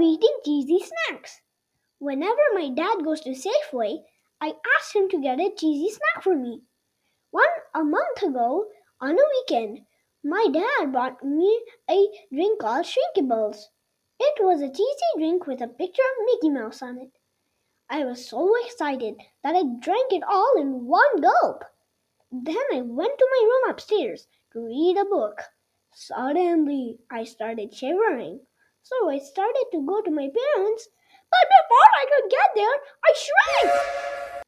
love eating cheesy snacks. Whenever my dad goes to Safeway, I ask him to get a cheesy snack for me. A month ago, on a weekend, my dad bought me a drink called Shrinkables. It was a cheesy drink with a picture of Mickey Mouse on it. I was so excited that I drank it all in one gulp. Then I went to my room upstairs to read a book. Suddenly, I started shivering. So I started to go to my parents, but before I could get there, I shrank.